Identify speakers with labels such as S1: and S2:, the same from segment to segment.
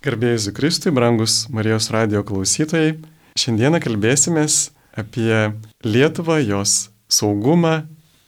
S1: Garbėjai Jėzui Kristui, brangus Marijos radijo klausytojai. Šiandieną kalbėsimės apie Lietuvą, jos saugumą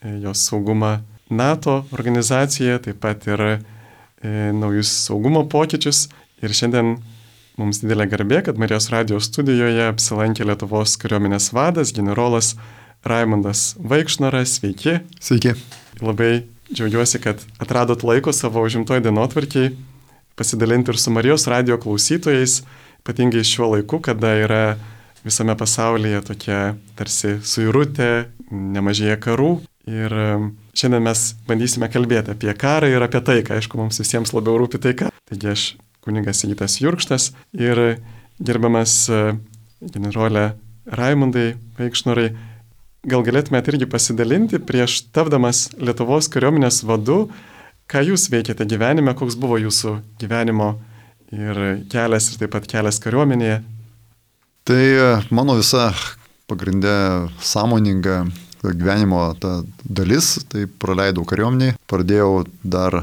S1: NATO organizacijoje, taip pat ir naujus saugumo pokyčius. Ir šiandien mums didelė garbė, kad Marijos radijo studijoje apsilankė Lietuvos kariuomenės vadas, generolas Raimundas Vaikšnoras. Sveiki.
S2: Sveiki.
S1: Labai džiaugiuosi, kad atradot laiko savo užimtoj dienotvarkiai pasidalinti ir su Marijos radijo klausytojais, ypatingai šiuo laiku, kada yra visame pasaulyje tokia tarsi suirutė, nemažėja karų. Ir šiandien mes bandysime kalbėti apie karą ir apie taiką. Aišku, mums visiems labiau rūpi taika. Taigi aš, kunigas Sigitas Jurkštas ir gerbiamas generolė Raimundai Vaikšnorai, gal galėtumėte irgi pasidalinti prieš tapdamas Lietuvos kariuomenės vadu, ką jūs veikėte gyvenime, koks buvo jūsų gyvenimo ir kelias, ir taip pat kelias kariuomenėje?
S2: Tai mano visa pagrindė sąmoninga gyvenimo ta dalis, tai praleidau kariuomeniai. Pradėjau dar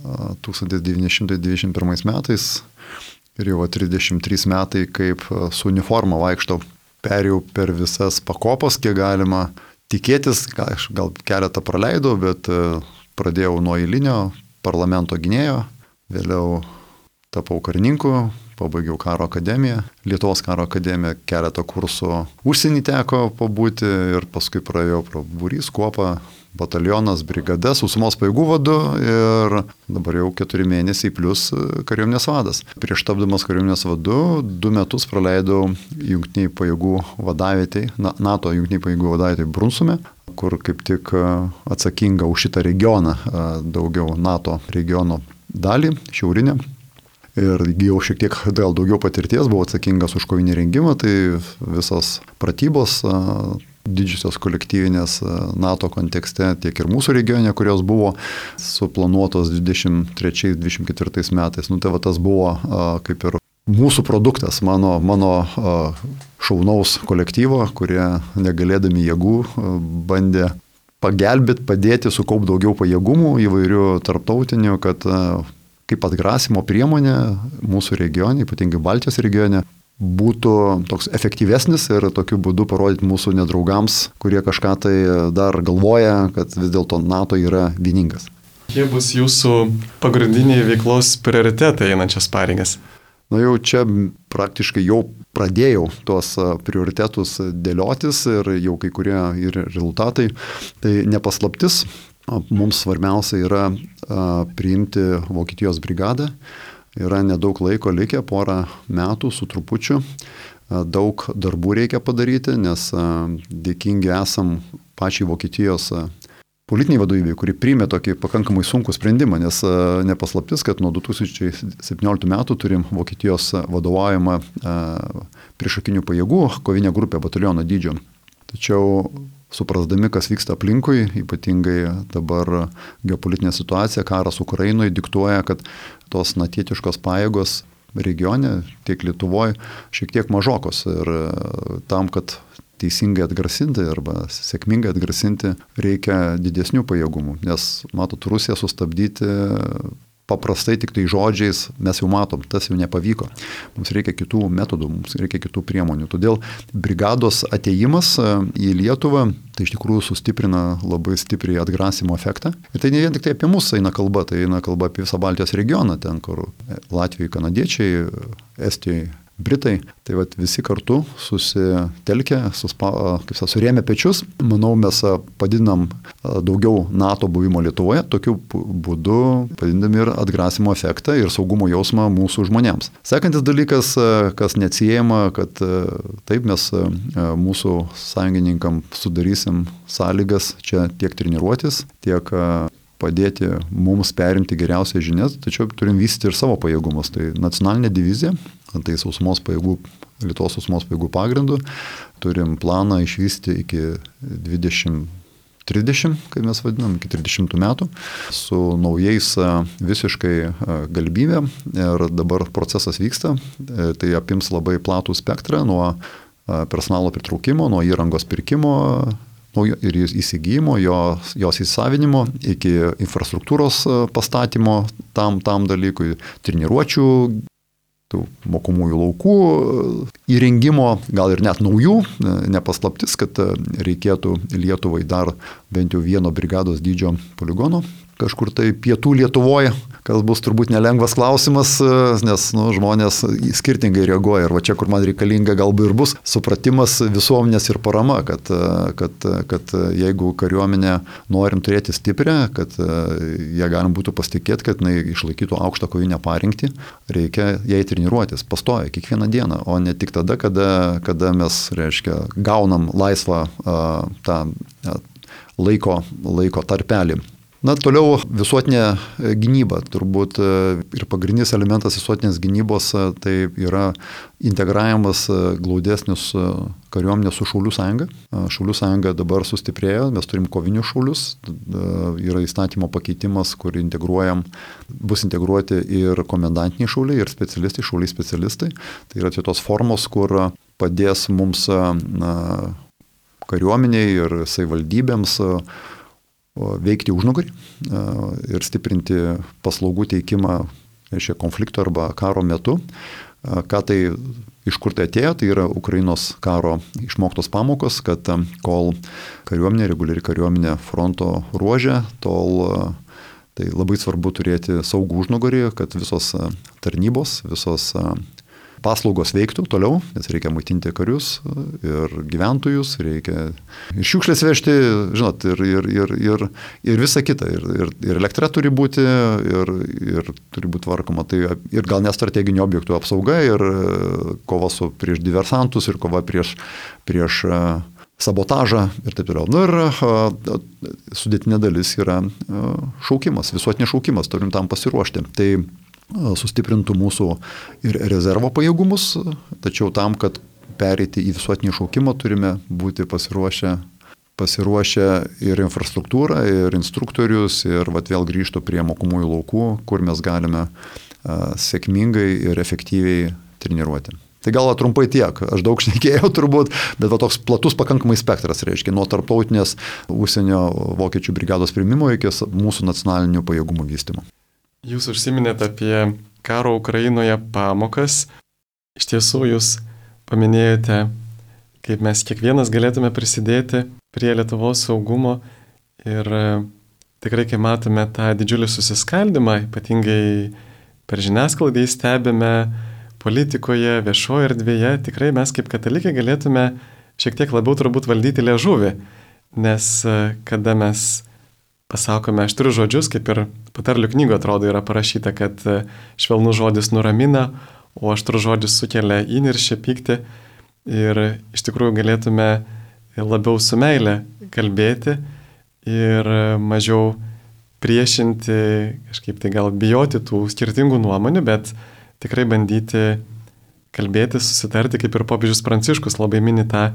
S2: 1921 metais ir jau 33 metai kaip su uniforma vaikštau. Perėjau per visas pakopas, kiek galima tikėtis, gal keletą praleidau, bet pradėjau nuo eilinio parlamento gynėjo, vėliau tapau karininku, pabaigiau karo akademiją, Lietuvos karo akademiją, keletą kursų užsienį teko pabūti ir paskui praėjau pro būrys, kuopą, batalionas, brigada, sausumos pajėgų vadu ir dabar jau 4 mėnesiai plus kariuomenės vadas. Prieš tapdamas kariuomenės vadu 2 metus praleidau jungtiniai pajėgų vadavietėj, NATO jungtiniai pajėgų vadavietėj Brunsume, kur kaip tik atsakinga už šitą regioną, daugiau NATO regiono dalį, šiaurinę. Ir įgijau šiek tiek gal daugiau patirties, buvau atsakingas už kovinį rengimą, tai visos pratybos, didžiosios kolektyvinės NATO kontekste, tiek ir mūsų regione, kurios buvo suplanuotos 23-24 metais. Tai va tas buvo kaip ir mūsų produktas, mano šaunaus kolektyvo, kurie negalėdami jėgų bandė pagelbėti, padėti sukaupti daugiau pajėgumų įvairių tarptautinių, kad kaip atgrasimo priemonė mūsų regione, ypatingai Baltijos regione, būtų toks efektyvesnis ir tokiu būdu parodyti mūsų nedraugams, kurie kažką tai dar galvoja, kad vis dėlto NATO yra vieningas.
S1: Kokie bus jūsų pagrindiniai veiklos prioritetai einančias pareigas?
S2: Jau čia praktiškai jau pradėjau tuos prioritetus dėliotis ir jau kai kurie ir rezultatai. Tai nepaslaptis, mums svarbiausia yra priimti Vokietijos brigadą. Yra nedaug laiko likę, porą metų su trupučiu. Daug darbų reikia padaryti, nes dėkingi esam pačiai Vokietijos politiniai vadovybė, kuri priėmė tokį pakankamai sunkų sprendimą, nes nepaslaptis, kad nuo 2017 metų turim Vokietijos vadovaujamą priešakinių pajėgų kovinę grupę bataliono dydžio. Tačiau suprasdami, kas vyksta aplinkui, ypatingai dabar geopolitinė situacija, karas Ukrainoje diktuoja, kad tos natietiškos pajėgos regione, tiek Lietuvoje, šiek tiek mažokos. Ir tam, kad teisingai atgrasinti arba sėkmingai atgrasinti, reikia didesnių pajėgumų. Nes, matot, Rusiją sustabdyti paprastai tik tai žodžiais mes jau matom, tas jau nepavyko. Mums reikia kitų metodų, mums reikia kitų priemonių. Todėl brigados atėjimas į Lietuvą tai iš tikrųjų sustiprina labai stipriai atgrasimo efektą. Ir tai ne vien tik tai apie mus eina kalba, tai eina kalba apie visą Baltijos regioną, ten kur Latvijai, kanadiečiai, Estijai, Britai, tai vat visi kartu susitelkę, surėmę pečius, manau, mes padidinam daugiau NATO buvimo Lietuvoje, tokiu būdu padidinami ir atgrasimo efektą ir saugumo jausmą mūsų žmonėms. Sekantis dalykas, kas neatsiejama, kad taip mes mūsų sąjungininkam sudarysim sąlygas čia tiek treniruotis, tiek padėti mums perimti geriausias žinias, tačiau turim vystyti ir savo pajėgumus. Tai nacionalinė divizija, tai sausumos pajėgų, Lietuvos sausumos pajėgų pagrindų, turim planą išvystyti iki 2030, kaip mes vadinam, iki 30 metų, su naujais visiškai galimybėm ir dabar procesas vyksta, tai apims labai platų spektrą nuo personalo pritraukimo, nuo įrangos pirkimo, ir įsigijimo, jos įsavinimo, iki infrastruktūros pastatymo tam dalykui, treniruočių tų mokomųjų laukų įrengimo, gal ir net naujų, nepaslaptis, kad reikėtų Lietuvai dar bent jau vieno brigados dydžio poligono kažkur tai pietų Lietuvoje, kas bus turbūt nelengvas klausimas, nes žmonės skirtingai reaguoja. Ir va čia, kur man reikalinga, galbūt ir bus supratimas visuomenės ir parama, kad jeigu kariuomenė norim turėti stiprią, kad jie galim būtų pasitikėti, kad jinai išlaikytų aukštą kovinę parengtį, reikia jai treniruotis pastoja kiekvieną dieną, o ne tik tada, kada mes, reiškia, gaunam laisvą tą laiko tarpelį. Na, toliau visuotinė gynyba, turbūt ir pagrindinis elementas visuotinės gynybos tai yra integravimas glaudesnius kariuomenės su Šaulių sąjunga. Šaulių sąjunga dabar sustiprėjo, mes turim kovinius šaulius, yra įstatymo pakeitimas, kur bus integruoti ir komendantiniai šauliai, ir specialistai, šauliai specialistai. Tai yra tos formos, kur padės mums kariuomeniai ir savivaldybėms veikti užnugarį ir stiprinti paslaugų teikimą konflikto arba karo metu. Iš kur tai atėjo, tai yra Ukrainos karo išmoktos pamokos, kad kol reguliari kariuomenė fronto ruože, tol tai labai svarbu turėti saugų užnugarį, kad visos tarnybos, visos paslaugos veiktų toliau, nes reikia maitinti karius ir gyventojus, reikia ir šiukšlės vežti, žinot, ir visa kita. Ir elektra turi būti, ir turi būti tvarkoma. Tai ir gal nestrateginių objektų apsauga, ir kova prieš diversantus, ir kova prieš sabotažą ir taip toliau. Ir sudėtinė dalis yra šaukimas, visuotinis šaukimas, turim tam pasiruošti. Tai sustiprintų mūsų ir rezervo pajėgumus, tačiau tam, kad pereiti į visuotinį šaukimą, turime būti pasiruošę ir infrastruktūrą, ir instruktorius, ir vėl grįžtų prie mokomųjų laukų, kur mes galime sėkmingai ir efektyviai treniruoti. Tai gal trumpai tiek, aš daug šnekėjau turbūt, bet toks platus pakankamai spektras, reiškia, nuo tarptautinės užsienio vokiečių brigados priėmimo iki mūsų nacionalinių pajėgumų vystymo.
S1: Jūs užsiminėte apie karo Ukrainoje pamokas. Iš tiesų jūs paminėjote, kaip mes kiekvienas galėtume prisidėti prie Lietuvos saugumo ir tikrai, kai matome tą didžiulį susiskaldimą, ypatingai per žiniasklaidą stebime politikoje, viešoje erdvėje, tikrai mes kaip katalikai galėtume šiek tiek labiau turbūt valdyti liežuvį, nes kada mes pasakome aštrius žodžius, kaip ir patarlių knygoje atrodo yra parašyta, kad švelnus žodis nuramina, o aštrus žodis sukelia įniršį, pyktį. Ir iš tikrųjų galėtume labiau su meile kalbėti ir mažiau priešinti, kažkaip tai gal bijoti tų skirtingų nuomonių, bet tikrai bandyti kalbėti, susitarti, kaip ir popiežius Pranciškus labai mini tą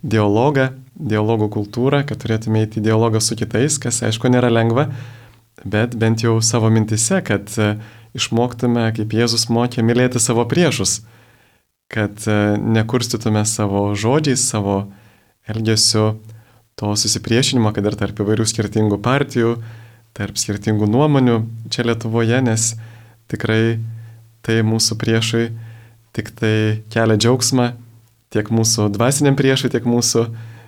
S1: dialogų kultūrą, kad turėtume eiti į dialogą su kitais, kas aišku nėra lengva, bet bent jau savo mintise, kad išmoktume, kaip Jėzus mokė, mylėti savo priešus, kad nekurstytume savo žodžiais, savo elgesiu to susipriešinimo, kad ir tarp įvairių skirtingų partijų, tarp skirtingų nuomonių čia Lietuvoje, nes tikrai tai mūsų priešui tik tai kelia džiaugsmą, tiek mūsų dvasiniam priešui, tiek mūsų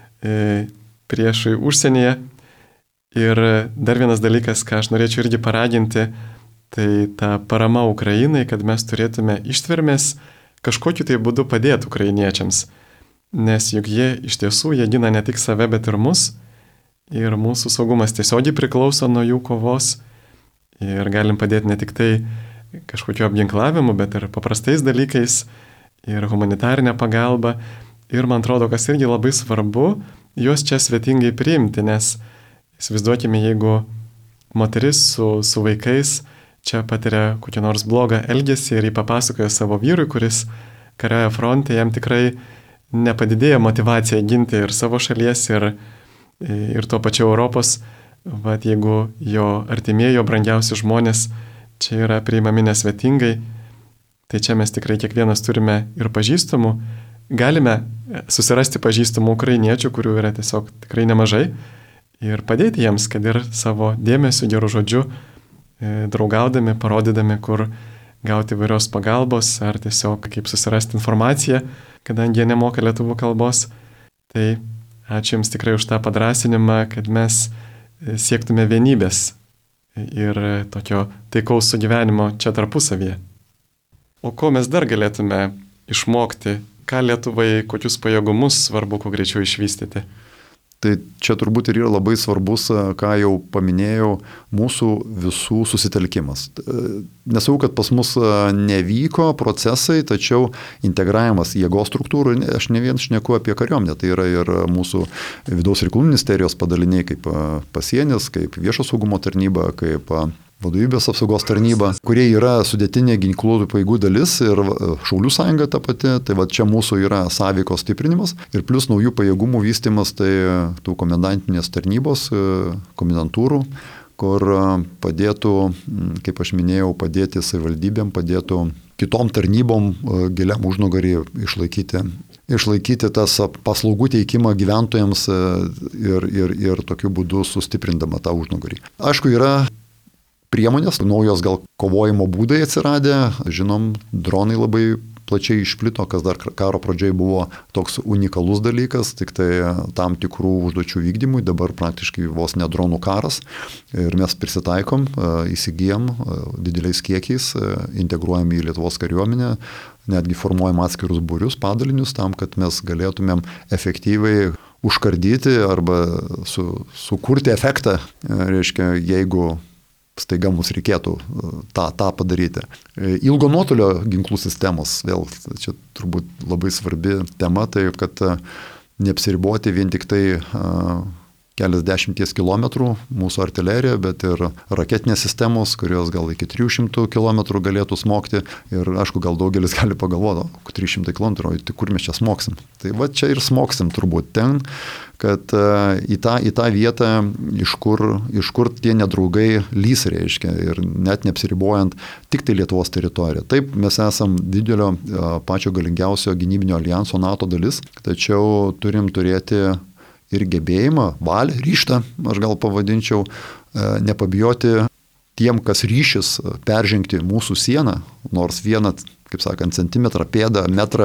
S1: priešui užsienyje. Ir dar vienas dalykas, ką aš norėčiau irgi paraginti, tai ta parama Ukrainai, kad mes turėtume ištvermės kažkokiu tai būdu padėti ukrainiečiams. Nes juk jie iš tiesų, jie gina ne tik save, bet ir mus. Ir mūsų saugumas tiesiogiai priklauso nuo jų kovos. Ir galim padėti ne tik tai kažkokiu apginklavimu, bet ir paprastais dalykais. Ir humanitarinę pagalbą. Ir man atrodo, kas irgi labai svarbu, juos čia svetingai priimti, nes įsivaizduokime, jeigu moteris su vaikais čia patiria kokį nors blogą elgesį ir jį papasakoja savo vyrui, kuris kariauja fronte, jam tikrai nepadidėja motyvacija ginti ir savo šalies, ir tuo pačiu Europos, vat jeigu jo artimieji, jo brangiausi žmonės čia yra priimami nesvetingai, tai čia mes tikrai kiekvienas turime ir pažįstamų, galime susirasti pažįstamų ukrainiečių, kurių yra tiesiog tikrai nemažai, ir padėti jiems, kad ir savo dėmesiu, gerų žodžiu, draugaudami, parodydami, kur gauti įvairios pagalbos ar tiesiog kaip susirasti informaciją, kadangi jie nemoka lietuvių kalbos. Tai ačiū Jums tikrai už tą padrasinimą, kad mes siektume vienybės ir tokio taikaus sugyvenimo čia tarpusavyje. O ko mes dar galėtume išmokti, ką Lietuvai, kokius pajėgumus svarbu kuo greičiau išvystyti?
S2: Tai čia turbūt ir yra labai svarbus, ką jau paminėjau, mūsų visų susitelkimas. Nesau, kad pas mus nevyko procesai, tačiau integravimas jėgos struktūrų, aš ne vien šneku apie kariuomenę, tai yra ir mūsų vidaus reikalų ministerijos padaliniai kaip pasienis, kaip viešo saugumo tarnyba, kaip vadovybės apsaugos tarnyba, kurie yra sudėtinė ginkluotų pajėgų dalis ir Šaulių sąjunga ta pati, tai va čia mūsų yra sąveikos stiprinimas ir plus naujų pajėgumų vystimas, tai tų komendantinės tarnybos, komendantūrų, kur padėtų, kaip aš minėjau, padėti savivaldybėm, padėtų kitom tarnybom giliam užnugarį išlaikyti tas paslaugų teikimą gyventojams ir tokiu būdu sustiprindama tą užnugarį. Aišku, yra priemonės, naujos gal kovojimo būdai atsiradę, žinom, dronai labai plačiai išplito, kas dar karo pradžiai buvo toks unikalus dalykas, tik tai tam tikrų užduočių vykdymui, dabar praktiškai vos ne dronų karas ir mes prisitaikom, įsigijam dideliais kiekiais, integruojam į Lietuvos kariuomenę, netgi formuojam atskirus būrius, padalinius tam, kad mes galėtumėm efektyviai užkardyti arba sukurti efektą, reiškia, jeigu staiga mums reikėtų tą padaryti. Ilgo nuotolio ginklų sistemos, vėl čia turbūt labai svarbi tema, tai kad neapsiriboti vien tik tai keliasdešimties kilometrų mūsų artilerija, bet ir raketinės sistemos, kurios gal iki 300 kilometrų galėtų smogti. Ir aišku, gal daugelis gali pagalvoti, 300 kilometrų, tai kur mes čia smogsim? Tai va čia ir smogsim turbūt ten, kad į tą vietą, iš kur tie nedraugai lys, reiškia, ir net neapsiribojant tik tai Lietuvos teritoriją. Taip, mes esam didelio pačio galingiausio gynybinio alijanso NATO dalis, tačiau turim turėti ir gebėjimą, valią, ryžtą, aš gal pavadinčiau, nepabijoti tiem, kas ryšis peržengti mūsų sieną, nors vieną, kaip sakant, centimetrą, pėdą, metrą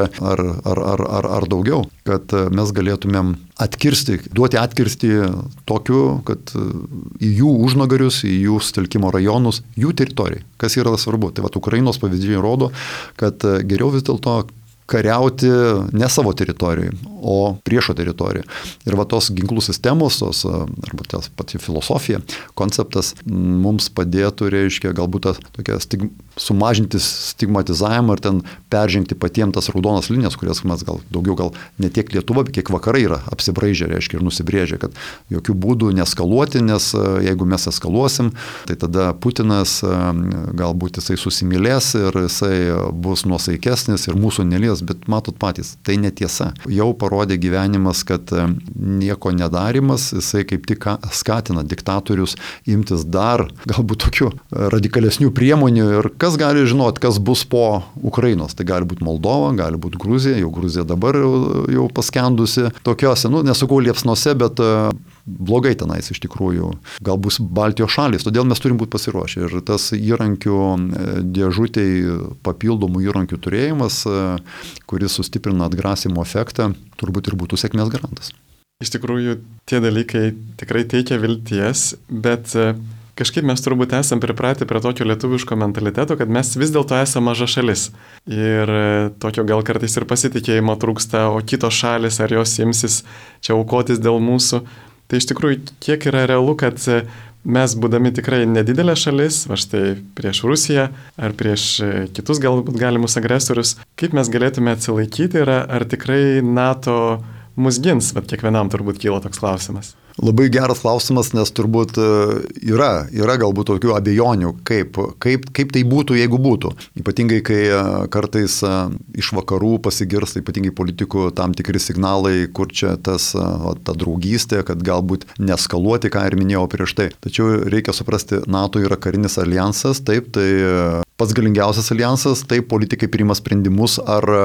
S2: ar daugiau, kad mes galėtumėm duoti atkirsti tokiu, kad į jų užnugarius, į jų sutelkimo rajonus, jų teritorijai, kas yra svarbu. Tai va, Ukrainos pavyzdžiai rodo, kad geriau vis dėlto kariauti ne savo teritorijoje, o priešo teritorijoje. Ir va tos ginklų sistemos, arba tas pati filosofija, konceptas mums padėtų, reiškia, galbūt tokia sumažinti stigmatizavimą ir ten peržengti patiems tas raudonas linijas, kurias mes gal ne tiek Lietuva, bet kiek vakarai yra apsibraižę, reiškia, ir nusibrėžę, kad jokių būdų neskaluoti, nes jeigu mes eskaluosim, tai tada Putinas galbūt jisai susimylės ir jisai bus nuosaikesnis ir mūsų nelies. Bet matot patys, tai netiesa. Jau parodė gyvenimas, kad nieko nedarimas, jisai kaip tik skatina diktatorius imtis dar galbūt tokių radikalesnių priemonių ir kas gali žinot, kas bus po Ukrainos. Tai gali būti Moldova, gali būti Gruzija, jau Gruzija dabar jau paskendusi tokiuose, nesakau liepsnose, bet blogai tenais iš tikrųjų, gal bus Baltijos šalys, todėl mes turim būti pasiruošę. Ir tas įrankių dėžutėj papildomų įrankių turėjimas, kuris sustiprina atgrasimo efektą, turbūt ir būtų sėkmės garantas.
S1: Iš tikrųjų, tie dalykai tikrai teikia vilties, bet kažkaip mes turbūt esam pripratę prie tokio lietuviško mentaliteto, kad mes vis dėlto esame maža šalis. Ir tokio gal kartais ir pasitikėjimo trūksta, o kitos šalis, ar jos imsis čia aukotis dėl mūsų. Tai iš tikrųjų, kiek yra realu, kad mes, būdami tikrai nedidelė šalis, va štai prieš Rusiją ar prieš kitus galbūt galimus agresorius, kaip mes galėtume atsilaikyti ir ar tikrai NATO mus gins, bet kiekvienam turbūt kyla toks klausimas.
S2: Labai geras klausimas, nes turbūt yra galbūt tokių abejonių, kaip tai būtų, jeigu būtų. Ypatingai, kai kartais iš vakarų pasigirsta, ypatingai politikų, tam tikri signalai, kur čia ta draugystė, kad galbūt neskaluoti, ką ir minėjau prieš tai. Tačiau reikia suprasti, NATO yra karinis alijansas, taip, tai pats galingiausias alijansas, taip politikai priima sprendimus,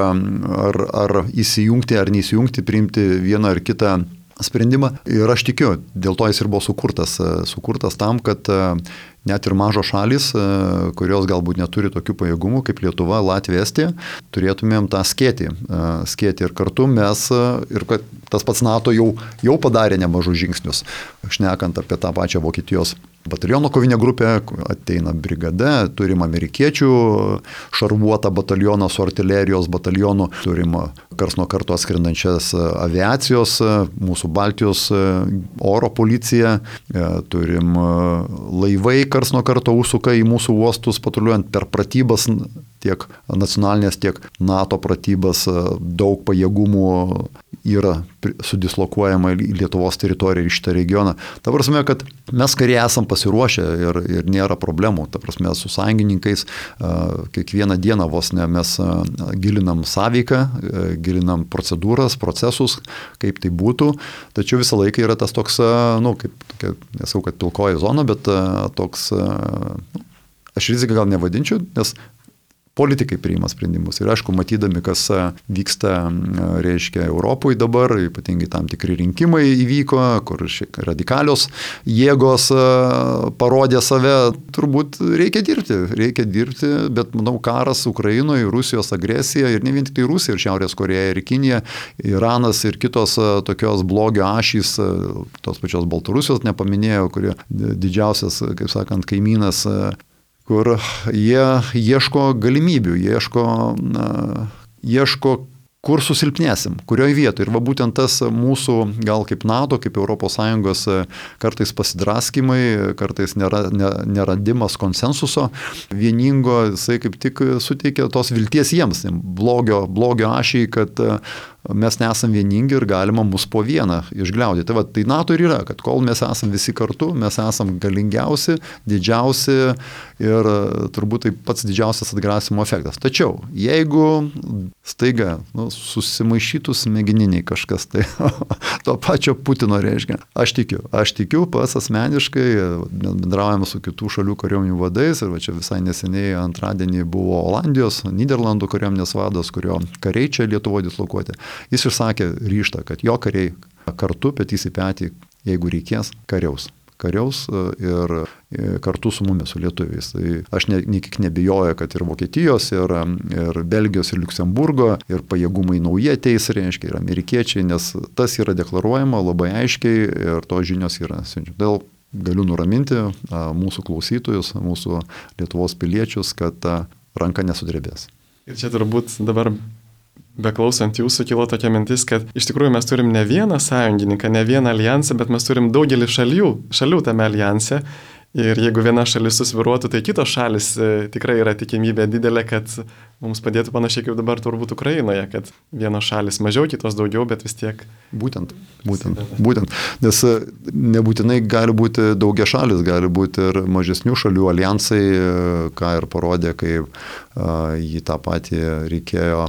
S2: ar įsijungti, ar neįsijungti, priimti vieną ar kitą sprendimą. Ir aš tikiu, dėl to jis ir buvo sukurtas tam, kad net ir mažos šalis, kurios galbūt neturi tokių pajėgumų kaip Lietuva, Latvija, Estija, turėtumėm tą skėtį ir kartu mes, ir kad tas pats NATO jau padarė nemažus žingsnius, šnekant apie tą pačią Vokietijos bataliono kovinę grupę, ateina brigada, turim amerikiečių šarvuotą batalioną su artilerijos batalionu, turim kars nuo karto atskrendančias aviacijos, mūsų Baltijos oro policiją, turim laivai kars nuo karto užsuka į mūsų uostus patruliuojant per pratybas, tiek nacionalinės, tiek NATO pratybas, daug pajėgumų yra sudislokuojama į Lietuvos teritoriją ir į šitą regioną. Ta prasme, kad mes kariai esam pasiruošę ir nėra problemų. Ta prasme, su sąjungininkais kiekvieną dieną vos ne mes gilinam sąveiką, gilinam procedūras, procesus, kaip tai būtų. Tačiau visą laiką yra tas toks, nesau, kad pilkoji zona, bet toks, aš riziką gal nevadinčiau, nes politikai priima sprendimus. Ir aišku, matydami, kas vyksta, reiškia, Europoje dabar, ypatingai tam tikri rinkimai įvyko, kur radikalios jėgos parodė save, turbūt reikia dirbti, bet manau, karas Ukrainoje, Rusijos agresija ir ne vien tik tai Rusija, ir Šiaurės Koreja, ir Kinija, Iranas ir kitos tokios blogio ašys, tos pačios Baltarusijos nepaminėjau, kurie didžiausias, kaip sakant, kaimynas, kur jie ieško galimybių, ieško kur susilpnėsim, kurioje vietoje. Ir va būtent tas mūsų, gal kaip NATO, kaip ES kartais pasidraskymai, kartais neradimas konsensuso vieningo, jisai kaip tik suteikia tos vilties jiems, blogio ašiai, kad mes nesam vieningi ir galima mus po vieną išgliaudyti. Tai NATO ir yra, kad kol mes esam visi kartu, mes esam galingiausi, didžiausi ir turbūt tai pats didžiausias atgrasimo efektas. Tačiau, jeigu staiga susimaišytų smegeniniai kažkas, tai to pačio Putino reiškia. Aš tikiu pats asmeniškai, bendraujame su kitų šalių kariuomenių vadais, ir va čia visai neseniai antradienį buvo Olandijos, Nyderlandų kariuomenės vadas, kurio kariai čia Lietuvoje dislokuoti. Jis išsakė ryžtą, kad jo kariai kartu, petys į petį, jeigu reikės, kariaus ir kartu su mumis, su lietuviais. Tai aš niekik nebijoju, kad ir Vokietijos, ir Belgijos, ir Liuksemburgo, ir pajėgumai nauji ateis, reiškia, ir amerikiečiai, nes tas yra deklaruojama labai aiškiai ir to žinios yra. Dėl galiu nuraminti mūsų klausytojus, mūsų Lietuvos piliečius, kad ranka nesudrebės.
S1: Ir čia turbūt dabar beklausant jūsų kilo tokia mintis, kad iš tikrųjų mes turim ne vieną sąjungininką, ne vieną alijansą, bet mes turim daugelį šalių tame alijanse. Ir jeigu viena šalis susviruotų, tai kitos šalis tikrai yra tikimybė didelė, kad mums padėtų panašiai kaip dabar turbūt Ukrainoje, kad vienos šalis mažiau, kitos daugiau, bet vis tiek.
S2: Būtent. Nes nebūtinai gali būti daugia šalis, gali būti ir mažesnių šalių alijansai, ką ir parodė, kai jį tą patį reikėjo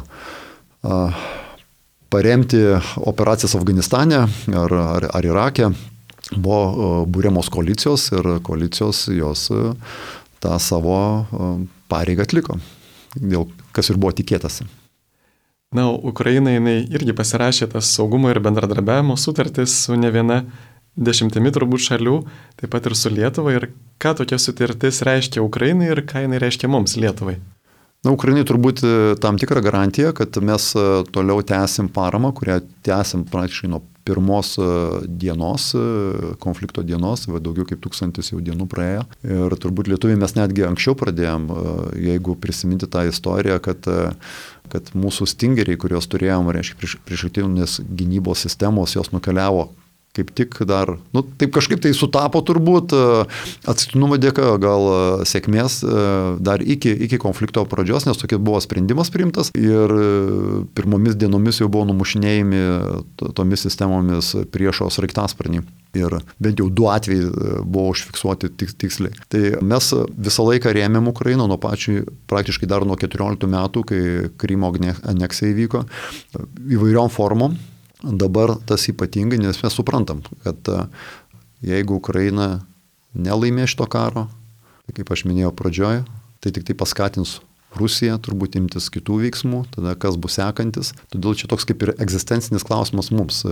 S2: paremti operacijas Afganistane ar Irake. Buvo būriamos koalicijos ir koalicijos jos tą savo pareigą atliko, dėl kas ir buvo tikėtasi.
S1: Na, Ukraina jinai irgi pasirašė tas saugumo ir bendradarbiavimo sutartis su ne viena dešimtimi turbūt šalių, taip pat ir su Lietuva. Ir ką tokia sutartis reiškia Ukrainai ir ką jinai reiškia mums, Lietuvai?
S2: Na, Ukrainai turbūt tam tikrą garantiją, kad mes toliau tęsim paramą, kurią tęsim praktiškai nuo pirmos dienos, konflikto dienos, daugiau kaip 1000 jau dienų praėjo. Ir turbūt lietuviai mes netgi anksčiau pradėjom, jeigu prisiminti tą istoriją, kad mūsų stingeriai, kuriuos turėjom, reiškia, priešlėktuvinės gynybos sistemos, jos nukeliavo kaip tik dar, taip kažkaip tai sutapo turbūt, atsitiktinumo dėka, gal sėkmės dar iki konflikto pradžios, nes tokia buvo sprendimas priimtas ir pirmomis dienomis jau buvo numušinėjami tomis sistemomis priešo sraigtasparniai. Ir bent jau 2 atvejai buvo užfiksuoti tiksliai. Tai mes visą laiką rėmėm Ukrainą nuo pačių, praktiškai dar nuo 14 metų, kai Krymo aneksija įvyko, įvairiom formom. Dabar tas ypatingai, nes mes suprantam, kad jeigu Ukraina nelaimė šito karo, tai kaip aš minėjau pradžioje, tai tik tai paskatins Rusija turbūt imtis kitų veiksmų, tada kas bus sekantis. Todėl čia toks kaip ir egzistencinis klausimas mums.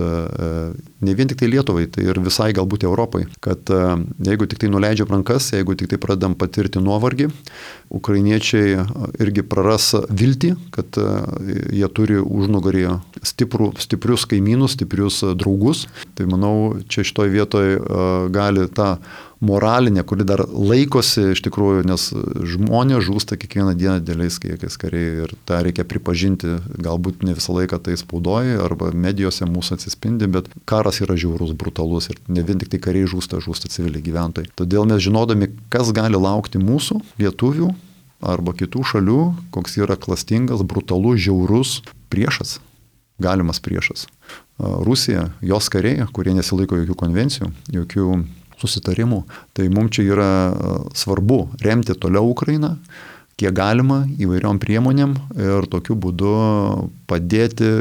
S2: Ne vien tik tai Lietuvai, tai ir visai galbūt Europai. Kad jeigu tik tai nuleidžiam rankas, jeigu tik tai pradedam patirti nuovargį, ukrainiečiai irgi praras viltį, kad jie turi užnugarį stiprius kaimynus, stiprius draugus. Tai manau, čia šitoj vietoj gali ta moralinė, kuri dar laikosi iš tikrųjų, nes žmonės žūsta kiekvieną dieną dideliais kiekiais kariai ir tą reikia pripažinti, galbūt ne visą laiką tai spaudoja arba medijose mūsų atsispindi, bet karas yra žiaurus, brutalus ir ne vien tik tai kariai žūsta civiliai gyventojai. Todėl mes žinodami, kas gali laukti mūsų, lietuvių arba kitų šalių, koks yra klastingas, brutalus, žiaurus priešas, galimas priešas. Rusija, jos kariai, kurie nesilaiko jokių konvencijų, jokių susitarimų, tai mums čia yra svarbu remti toliau Ukrainą, kiek galima įvairiom priemonėm ir tokiu būdu padėti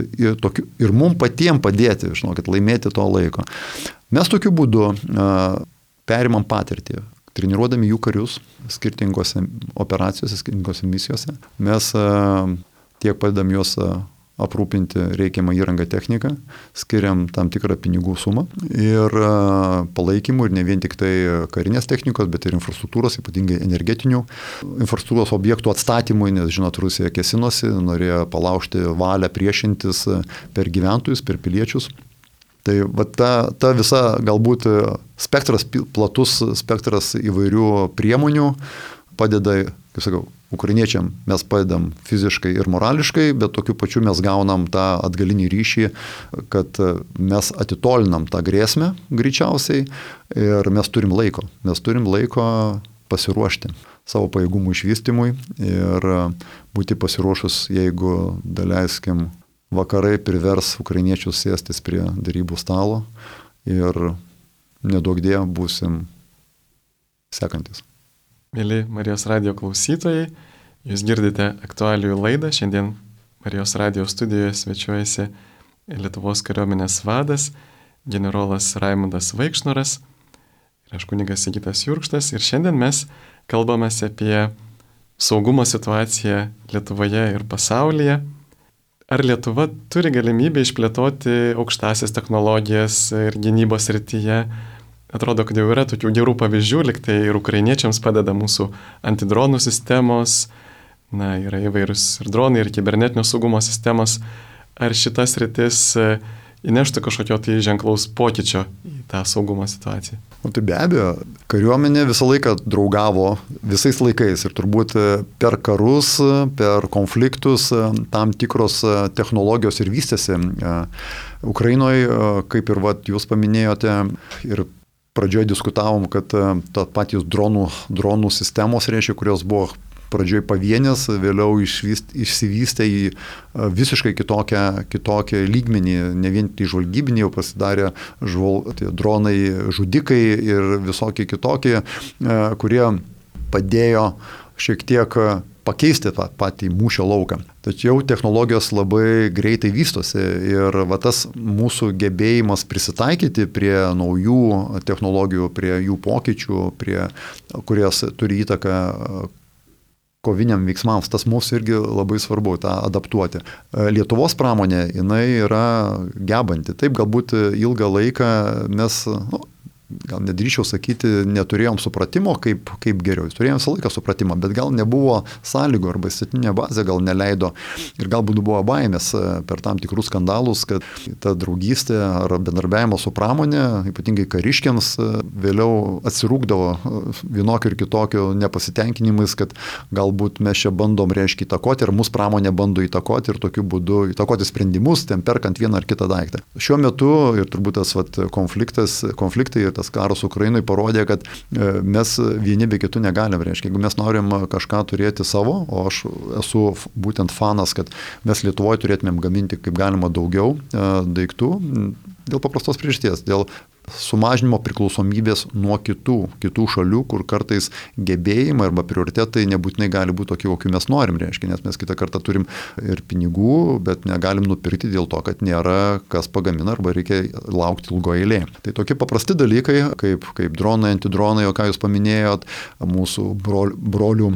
S2: ir mums patiems padėti, žinokit, laimėti to laiko. Mes tokiu būdu perimam patirtį, treniruodami jų karius skirtingose operacijose, skirtingose misijose. Mes tiek padedam juos aprūpinti reikiamą įrangą techniką, skiriam tam tikrą pinigų sumą ir palaikymų ir ne vien tik tai karinės technikos, bet ir infrastruktūros, ypatingai energetinių infrastruktūros objektų atstatymui, nes žinot, Rusija kėsinosi, norėjo palaužti valią priešintis per gyventojus, per piliečius. Tai va, ta visa galbūt spektras, platus spektras įvairių priemonių padeda, kaip sakau, ukrainiečiam mes padedam fiziškai ir morališkai, bet tokiu pačiu mes gaunam tą atgalinį ryšį, kad mes atitolinam tą grėsmę greičiausiai ir mes turim laiko. Mes turim laiko pasiruošti savo pajėgumų išvystymui ir būti pasiruošus, jeigu daleiskim vakarai privers ukrainiečius sėstis prie darybų stalo ir neduokdė būsim sekantis.
S1: Mėly Marijos radijo klausytojai, jūs girdite aktualijų laidą. Šiandien Marijos radijo studijoje svečiuojasi Lietuvos kariuomenės vadas, generolas Raimundas Vaikšnoras ir aš kunigas Sigitas Jurkštas. Ir šiandien mes kalbame apie saugumo situaciją Lietuvoje ir pasaulyje. Ar Lietuva turi galimybę išplėtoti aukštasias technologijas ir gynybos srityje? Atrodo, kad jau yra tokių gerų pavyzdžių, liktai ir ukrainiečiams padeda mūsų antidronų sistemos, yra įvairūs ir dronai, ir kibernetinio saugumo sistemos. Ar šitas sritis įneštų kažkokio tai ženklaus pokyčio į tą saugumo situaciją?
S2: Tai be abejo, kariuomenė visą laiką draugavo visais laikais ir turbūt per karus, per konfliktus tam tikros technologijos ir vystėsi. Ukrainoje, kaip ir jūs paminėjote, ir pradžioje diskutavom, kad ta patys dronų sistemos, reiškia, kurios buvo pradžioje pavienės, vėliau išsivystė į visiškai kitokią lygmenį, ne vien tai žvalgybiniai, jau pasidarė dronai žudikai ir visokie kitokie, kurie padėjo šiek tiek pakeisti tą patį mūšio lauką. Tačiau technologijos labai greitai vystosi ir tas mūsų gebėjimas prisitaikyti prie naujų technologijų, prie jų pokyčių, kurias turi įtaką koviniam veiksmams, tas mūsų irgi labai svarbu, tą adaptuoti. Lietuvos pramonė, jinai yra gebanti. Taip, galbūt ilgą laiką mes, gal nedrįčiau sakyti, neturėjom supratimo, kaip geriau. Turėjom visą laiką supratimą, bet gal nebuvo sąlygų arba įstatyminė bazė gal neleido ir galbūt buvo baimės per tam tikrus skandalus, kad ta draugystė ar bendarbiavimas su pramonė, ypatingai kariškiams, vėliau atsirūkdavo vienokiu ir kitokiu nepasitenkinimais, kad galbūt mes čia bandom, reiškia, įtakoti ir mūsų pramonė bando įtakoti ir tokiu būdu įtakoti sprendimus, ten perkant vieną ar kitą daiktą. Šiuo metu ir turbūt tas konfliktai ir tas karas Ukrainai parodė, kad mes vieni be kitų negalim, reiškia, jeigu mes norim kažką turėti savo, o aš esu būtent fanas, kad mes Lietuvoje turėtumėm gaminti kaip galima daugiau daiktų, dėl paprastos priežasties, dėl sumažinimo priklausomybės nuo kitų šalių, kur kartais gebėjimai arba prioritetai nebūtinai gali būti tokie, kokių mes norim, reiškia, nes mes kitą kartą turim ir pinigų, bet negalim nupirkti dėl to, kad nėra kas pagamina arba reikia laukti ilgo eilė. Tai tokie paprasti dalykai, kaip dronai, antidronai, o ką jūs paminėjot, mūsų brolių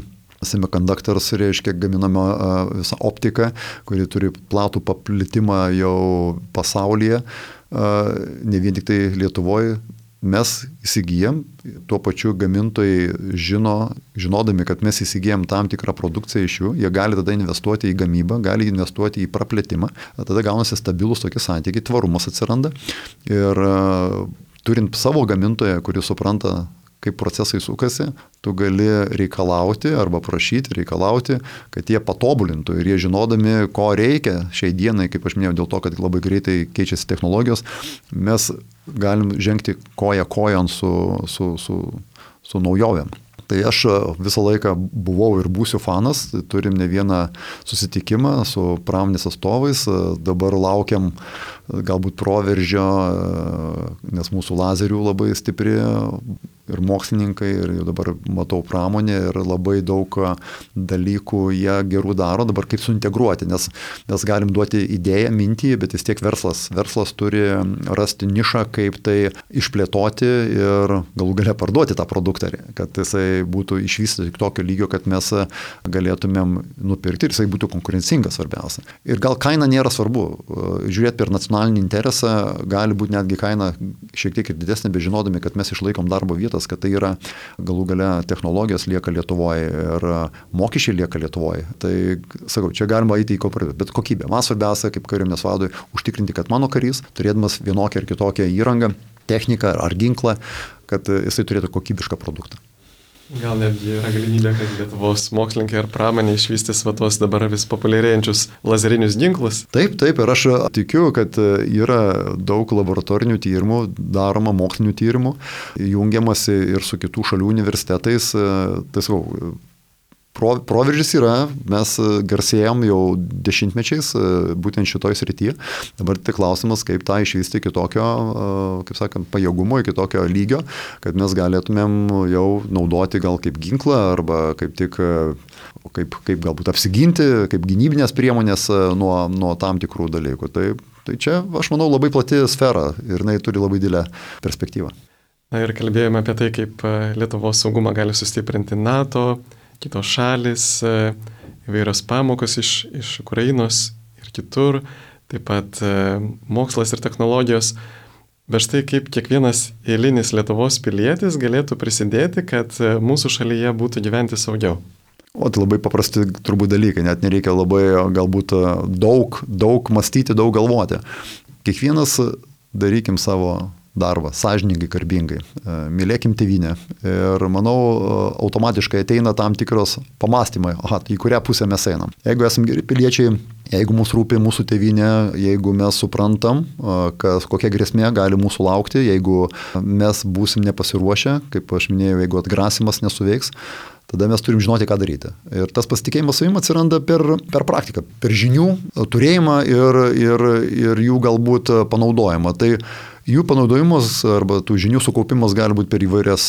S2: semiconductors, reiškia gaminama visa optika, kuri turi platų paplitimą jau pasaulyje, ne vien tik tai Lietuvoje. Mes įsigijam, tuo pačiu gamintojai žinodami, kad mes įsigijam tam tikrą produkciją iš jų, jie gali tada investuoti į gamybą, gali investuoti į praplėtimą, tada gaunasi stabilus tokie santykiai, tvarumas atsiranda ir turint savo gamintoją, kuris supranta, kaip procesai sukasi, tu gali reikalauti arba reikalauti, kad jie patobulintų ir jie žinodami, ko reikia šiai dienai, kaip aš minėjau, dėl to, kad labai greitai keičiasi technologijos, mes galim žengti koja kojon su naujovėm. Tai aš visą laiką buvau ir būsiu fanas, turim ne vieną susitikimą su pramonės atstovais, dabar laukiam galbūt proveržio, nes mūsų lazerių labai stipri ir mokslininkai, ir jau dabar matau pramonę ir labai daug dalykų jie gerų daro, dabar kaip suintegruoti, nes mes galim duoti idėją, mintį, bet vis tiek verslas turi rasti nišą, kaip tai išplėtoti ir galų gale parduoti tą produktą, kad jisai būtų išvystytas iki tokio lygio, kad mes galėtumėm nupirkti ir jisai būtų konkurencingas svarbiausia. Ir gal kaina nėra svarbu, žiūrėti per nacionalinį interesą, gali būti netgi kaina šiek tiek ir didesnė, bet žinodami, kad mes išlaikom darbo vietas, kad tai yra galų gale technologijos lieka Lietuvoje ir mokesčiai lieka Lietuvoje. Tai, sakau, čia galima eiti į kooperatyvą, bet kokybė. Man svarbiausia, kaip kariuomenės vadui, užtikrinti, kad mano karys, turėdamas vienokią ar kitokią įrangą, techniką ar ginklą, kad jisai turėtų kokybišką produktą.
S1: Gal netgi yra galimybė, kad Lietuvos mokslininkai ir pramonė išvystys tuos dabar vis populiarėjančius lazerinius ginklus.
S2: Taip, ir aš tikiu, kad yra daug laboratorinių tyrimų, daroma mokslinių tyrimų, jungiamasi ir su kitų šalių universitetais. Tai sakau, proveržis yra, mes garsėjom jau dešimtmečiais būtent šitoj srityje. Dabar tik klausimas, kaip tą išvysti iki tokio, kaip sakant, pajėgumo, iki tokio lygio, kad mes galėtumėm jau naudoti gal kaip ginklą arba kaip tik kaip galbūt apsiginti, kaip gynybinės priemonės nuo tam tikrų dalykų. Tai čia, aš manau, labai plati sfera ir jinai turi labai didelę perspektyvą.
S1: Na ir kalbėjome apie tai, kaip Lietuvos saugumą gali sustiprinti NATO, kitos šalis, įvairios pamokos iš Ukrainos ir kitur, taip pat mokslas ir technologijos. Bet štai kaip kiekvienas eilinis Lietuvos pilietis galėtų prisidėti, kad mūsų šalyje būtų gyventi saugiau.
S2: O tai labai paprasti turbūt dalykai, net nereikia labai galbūt daug mąstyti, daug galvoti. Kiekvienas darykim savo darbą, sąžiningai, garbingai, mylėkim tėvynę ir manau automatiškai ateina tam tikros pamastymai, į kurią pusę mes einam. Jeigu esame geri piliečiai, jeigu mums rūpi mūsų tėvynė, jeigu mes suprantam, kokia grėsmė gali mūsų laukti, jeigu mes būsim nepasiruošę, kaip aš minėjau, jeigu atgrasimas nesuveiks, tada mes turim žinoti, ką daryti. Ir tas pasitikėjimas savim atsiranda per praktiką, per žinių turėjimą ir jų galbūt panaudojimą. Tai jų panaudojimas arba tų žinių sukaupimas gali būti per įvairias,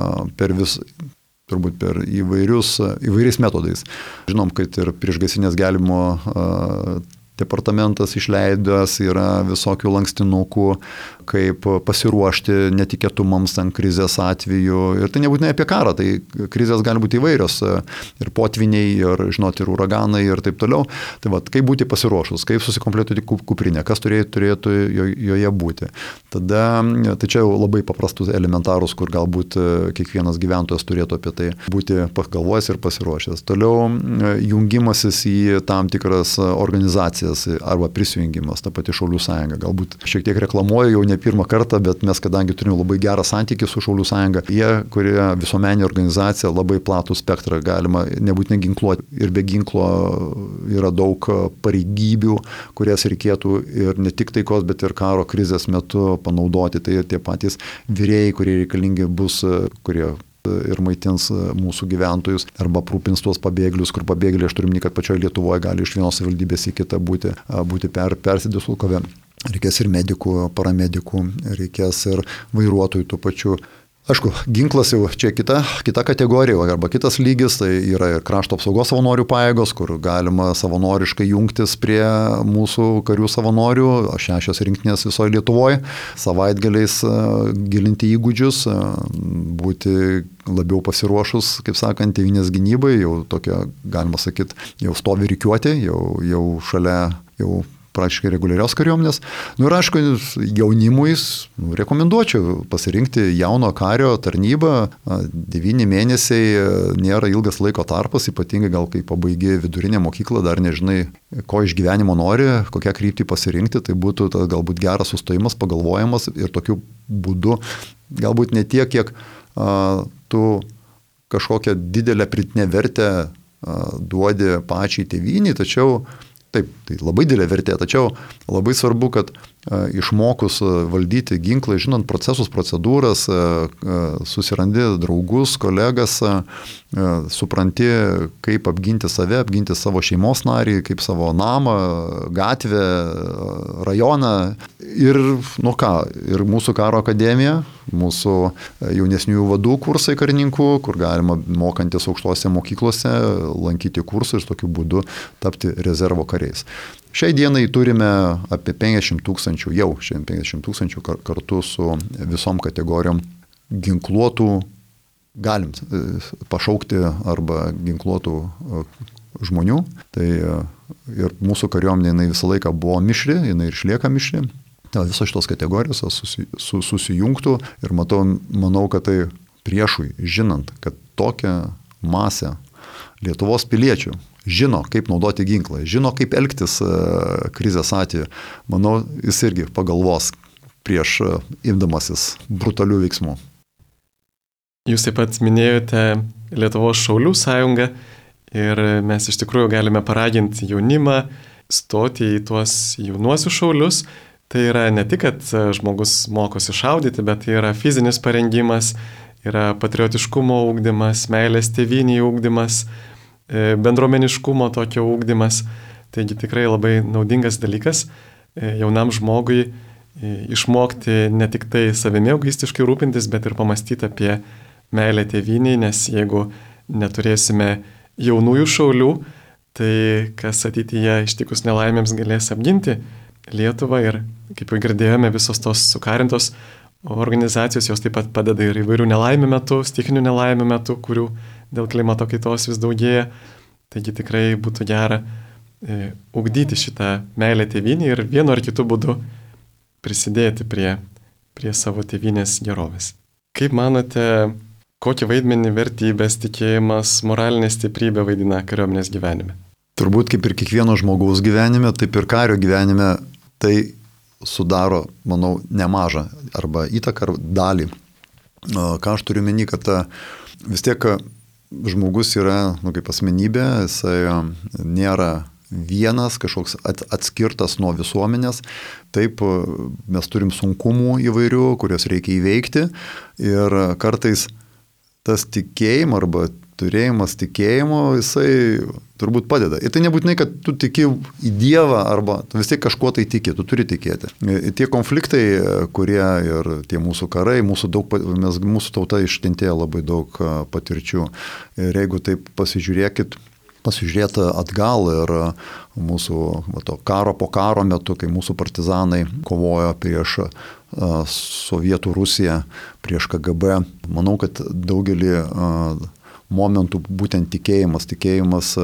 S2: turbūt per įvairiais metodais. Žinom, kad ir priešgaisrinės gelbėjimo departamentas išleidęs yra visokių lankstinukų, kaip pasiruošti netikėtumams ant krizės atveju. Ir tai nebūtinai apie karą, tai krizės gali būti įvairios. Ir potviniai, ir, žinot, ir uraganai, ir taip toliau. Tai va, kaip būti pasiruošus, kaip susikompletuoti kuprinę, kas turėtų joje būti. Tada, tai čia jau labai paprastus elementarus, kur galbūt kiekvienas gyventojas turėtų apie tai būti pagalvojęs ir pasiruošęs. Toliau jungimasis į tam tikras organizacijas arba prisijungimas, ta pati Šaulių sąjunga. Galbūt šiek tiek reklamuoju jau ne pirmą kartą, bet mes kadangi turime labai gerą santykį su Šaulių sąjunga, jie, kurie visuomeninė organizacija, labai platų spektrą galima nebūtinai ginkluoti. Ir be ginklo yra daug pareigybių, kurias reikėtų ir ne tik taikos, bet ir karo krizės metu panaudoti. Tai tie patys vyrėjai, kurie reikalingi bus, kurie ir maitins mūsų gyventojus arba aprūpins tuos pabėgėlius, kur pabėgėliai, aš turiu minėti, kad pačioje Lietuvoje gali iš vienos savivaldybės į kitą būti persidislokavę. Reikės ir medikų, paramedikų, reikės ir vairuotojų tų pačių. Aišku, ginklas jau čia kita kategorija arba kitas lygis, tai yra ir krašto apsaugos savanorių pajėgos, kur galima savanoriškai jungtis prie mūsų karių savanorių, 6 rinktinės visoje Lietuvoje, savaitgaliais gilinti įgūdžius, būti labiau pasiruošus, kaip sakant, tėvynės gynybai, jau tokia, galima sakyti, jau stovi rikiuoti, jau šalia, jau praktiškai reguliarios kariuomenės. Ir aišku, jaunimui rekomenduočiau pasirinkti jauno kario tarnybą. 9 mėnesiai nėra ilgas laiko tarpas, ypatingai gal kai pabaigi vidurinę mokyklą, dar nežinai, ko iš gyvenimo nori, kokią kryptį pasirinkti, tai būtų galbūt geras sustojimas, pagalvojimas ir tokiu būdu galbūt ne tiek, kiek tu kažkokią didelę pridėtinę vertę duodi pačiai tėvynei, tačiau taip, tai labai didelė vertė, tačiau labai svarbu, kad išmokus valdyti ginklą, žinant procesus, procedūras, susirandi draugus, kolegas, supranti, kaip apginti save, apginti savo šeimos narį, kaip savo namą, gatvę, rajoną. Ir, ir mūsų karo akademija, mūsų jaunesniųjų vadų kursai karininkų, kur galima mokantis aukštose mokyklose lankyti kursus ir tokiu būdu tapti rezervo kariais. Šiai dienai turime apie 50 000, jau šiandien 50 000 kartu su visom kategorijom ginkluotų, galim pašaukti arba ginkluotų žmonių. Tai ir mūsų kariuomenė jinai visą laiką buvo mišri, jinai ir išlieka mišri. Visos šitos kategorijos susijungtų ir manau, kad tai priešui, žinant, kad tokią masę Lietuvos piliečių žino, kaip naudoti ginklą, žino, kaip elgtis krizės atveju, manau, jis irgi pagalvos prieš imdamasis brutalių veiksmų.
S1: Jūs taip pat minėjote Lietuvos šaulių sąjungą ir mes iš tikrųjų galime paraginti jaunimą stoti į tuos jaunuosius šaulius. Tai yra ne tik, kad žmogus mokosi šaudyti, bet tai yra fizinis parengimas, yra patriotiškumo ugdymas, meilės tėvynei ugdymas, bendruomeniškumo tokio ugdymas. Taigi tikrai labai naudingas dalykas jaunam žmogui išmokti ne tik tai savimi egoistiškai rūpintis, bet ir pamastyti apie meilę tėvyniai, nes jeigu neturėsime jaunųjų šaulių, tai kas ateityje ištikus nelaimėms galės apginti Lietuvą ir, kaip jau girdėjome, visos tos sukarintos organizacijos, jos taip pat padeda ir įvairių nelaimių metu, stichinių nelaimių metu, kurių dėl klimato kaitos vis daugėja. Taigi tikrai būtų gera ugdyti šitą meilę tėvynei ir vienu ar kitu būdu prisidėti prie savo tėvynės gerovės. Kaip manote, kokį vaidmenį vertybės, tikėjimas, moralinė stiprybė vaidina kariuomenės gyvenime?
S2: Turbūt kaip ir kiekvieno žmogaus gyvenime, taip ir kario gyvenime tai sudaro, manau, nemažą arba įtaką ar dalį. Ką aš turiu meni, kad vis tiek žmogus yra, kaip asmenybė, jisai nėra vienas, kažkoks atskirtas nuo visuomenės. Taip, mes turim sunkumų įvairių, kurios reikia įveikti ir kartais tas tikėjimo arba turėjimas tikėjimo, jisai turbūt padeda. Ir tai nebūtinai, kad tu tiki į Dievą arba tu vis tiek kažkuo tai tiki, tu turi tikėti. Tie konfliktai, kurie ir tie mūsų karai, mūsų tauta iškentėjo labai daug patirčių. Ir jeigu taip pasižiūrėti atgal ir mūsų karo po karo metu, kai mūsų partizanai kovojo prieš Sovietų Rusiją, prieš KGB, manau, kad daugelį momentų būtent tikėjimas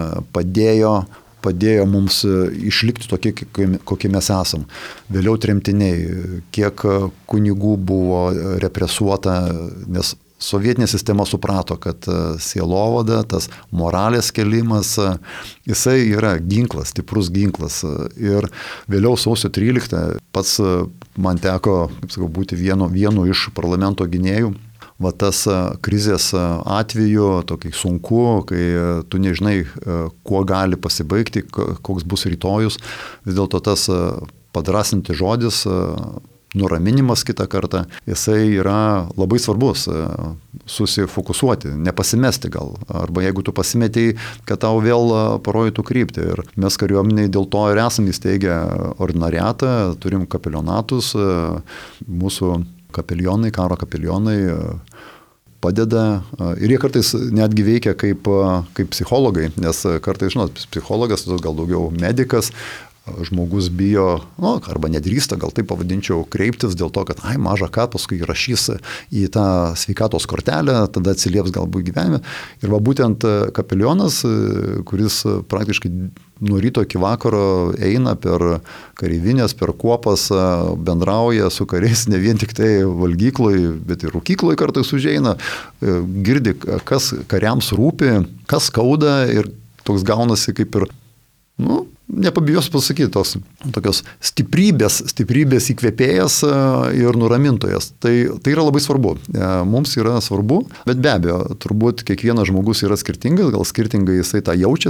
S2: padėjo mums išlikti tokie, kokie mes esam. Vėliau tremtiniai, kiek kunigų buvo represuota, nes sovietinė sistema suprato, kad sielovada, tas moralės kelimas, jisai yra ginklas, stiprus ginklas. Ir vėliau sausio 13 pats man teko, kaip sakau, būti vienu iš parlamento gynėjų. Va tas krizės atveju, tokiai sunku, kai tu nežinai, kuo gali pasibaigti, koks bus rytojus, vis dėlto tas padrasinti žodis, nuraminimas kitą kartą, jisai yra labai svarbus, susifokusuoti, nepasimesti gal, arba jeigu tu pasimetei, kad tau vėl parodytų kryptį. Ir mes kariuomeniai dėl to ir esame įsteigę ordinariatą, turim kapelionatus, mūsų kapelionai, karo kapelionai padeda ir jie kartais netgi veikia kaip psichologai, nes kartais, žinot, psichologas, gal daugiau medikas, žmogus bijo, arba nedrįsta, gal taip pavadinčiau, kreiptis dėl to, kad, maža ką, paskui įrašys į tą sveikatos kortelę, tada atsilieps galbūt gyvenime. Ir va būtent kapelionas, kuris praktiškai nuo ryto iki vakaro eina per kareivinės, per kuopas, bendrauja su kariais, ne vien tik tai valgykloj, bet ir rūkykloj kartais užeina, girdi, kas kariams rūpi, kas skauda ir toks gaunasi kaip ir, nepabijosiu pasakyti, tokios stiprybės įkvėpėjas ir nuramintojas. Tai yra labai svarbu. Mums yra svarbu, bet be abejo, turbūt kiekvienas žmogus yra skirtingas, gal skirtingai jisai tą jaučia,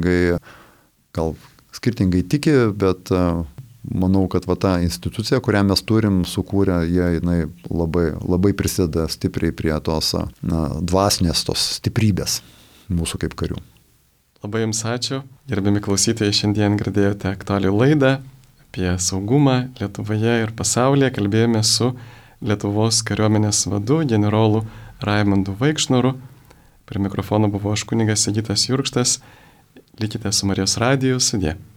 S2: skirtingai tiki, bet manau, kad va ta institucija, kurią mes turim sukūrę, jinai labai, labai prisideda stipriai prie tos dvasinės tos stiprybės mūsų kaip karių.
S1: Labai Jums ačiū. Gerbiami klausytojai, šiandien girdėjote aktualių laidą apie saugumą Lietuvoje ir pasaulyje. Kalbėjome su Lietuvos kariuomenės vadu, generolu Raimondu Vaikšnoru. Prie mikrofono buvo aš kunigas Sigitas Jurkštas. Likite su Marijos radiju. Sudie.